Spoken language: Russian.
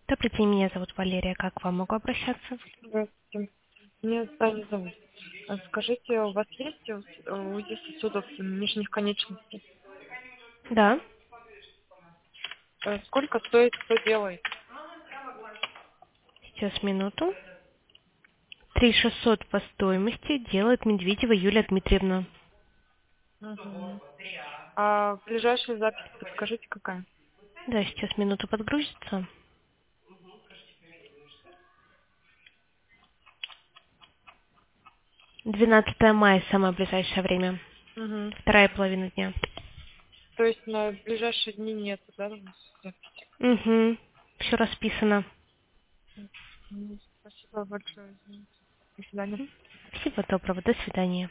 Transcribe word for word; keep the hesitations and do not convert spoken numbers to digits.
Добрый день, меня зовут Валерия. Как к вам могу обращаться? Здравствуйте. Меня Таня зовут. А Скажите, у вас есть ус- э, УЗИ сосудов нижних конечностей? Да. Э, Сколько стоит, кто делает? Сейчас минуту. три шестьсот по стоимости делает Медведева Юлия Дмитриевна. Мгм. А ближайшая запись, подскажите, какая? Да, сейчас минуту подгрузится. двенадцатое мая самое ближайшее время. Мгм. Вторая половина дня. То есть на ближайшие дни нет, да, у вас записи? Угу. Все расписано. М, Спасибо большое. Извините. До свидания. Всего доброго. До свидания.